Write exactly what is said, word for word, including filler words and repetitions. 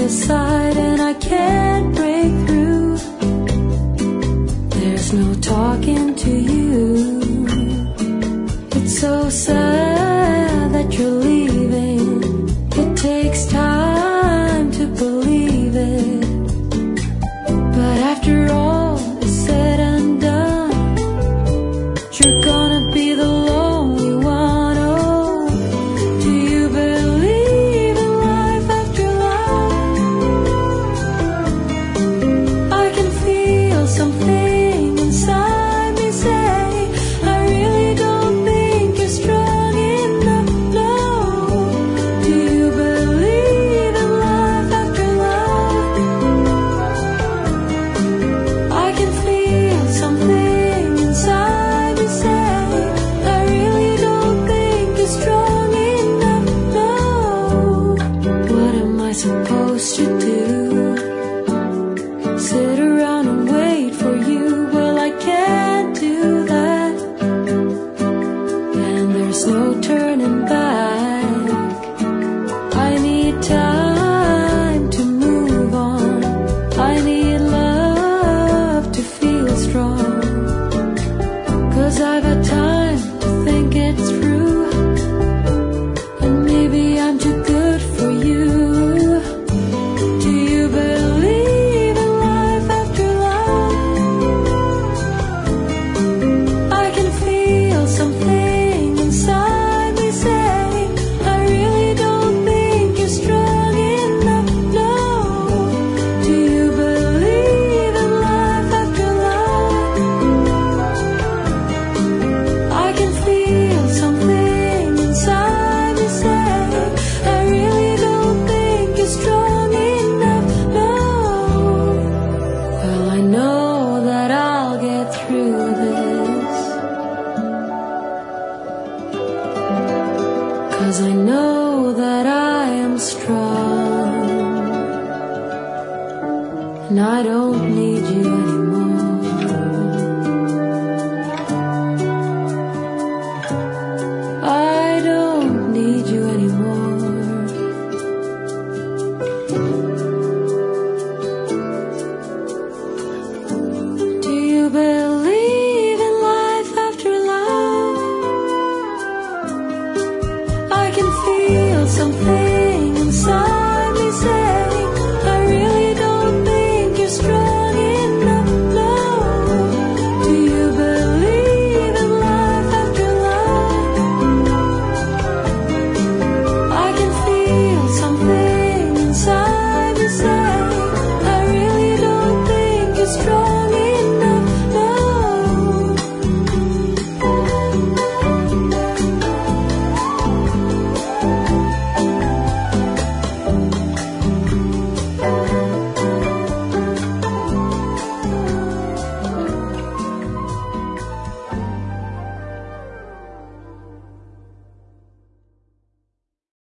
aside and I can't break through. There's no talking to you. It's so sad that you're leaving. It takes time to believe it. But after all is said and done, you're gonna be the lonely one. Oh, do you believe in life after life? I can feel something inside me say, I really don't think you're strong enough. No, do you believe in life after life? I can feel something inside me say, I really don't think you're strong enough. No, what am I supposed to do? Sit around and wait for you? Well, I can't do that. And there's no turning back. I need time to move on. I need love to feel strong. 'Cause I got time to think it through. And maybe I'm too good for you. Do you believe in life after life? I can feel something inside me say, I really don't think you're strong enough. No, do you believe in life after life? I can feel something inside me say, I really don't think you're strong enough. No, well, I know that I'll get through this, 'cause I know that I am strong, and I don't need you anymore. I don't need you anymore. Do you believe in life after life? I can feel something